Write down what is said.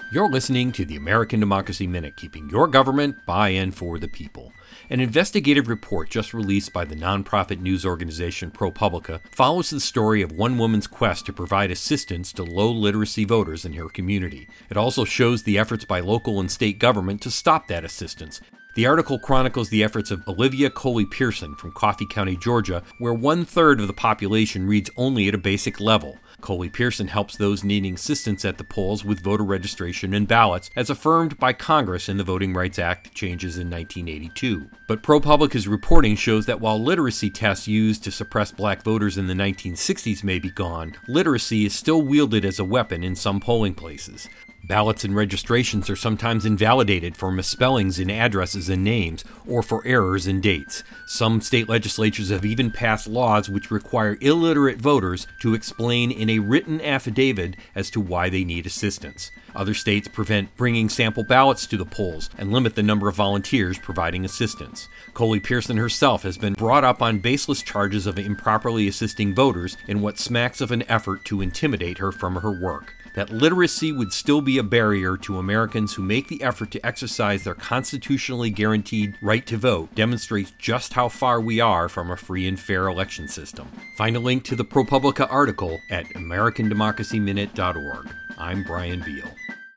You're listening to the American Democracy Minute, keeping your government by and for the people. An investigative report just released by the nonprofit news organization ProPublica follows the story of one woman's quest to provide assistance to low literacy voters in her community. It also shows the efforts by local and state government to stop that assistance. The article chronicles the efforts of Olivia Coley-Pearson from Coffee County, Georgia, where 1/3 of the population reads only at a basic level. Coley-Pearson helps those needing assistance at the polls with voter registration and ballots, as affirmed by Congress in the Voting Rights Act changes in 1982. But ProPublica's reporting shows that while literacy tests used to suppress black voters in the 1960s may be gone, literacy is still wielded as a weapon in some polling places. Ballots and registrations are sometimes invalidated for misspellings in addresses and names, or for errors in dates. Some state legislatures have even passed laws which require illiterate voters to explain in a written affidavit as to why they need assistance. Other states prevent bringing sample ballots to the polls and limit the number of volunteers providing assistance. Coley-Pearson herself has been brought up on baseless charges of improperly assisting voters in what smacks of an effort to intimidate her from her work. That literacy would still be a barrier to Americans who make the effort to exercise their constitutionally guaranteed right to vote demonstrates just how far we are from a free and fair election system. Find a link to the ProPublica article at AmericanDemocracyMinute.org. I'm Brian Beal.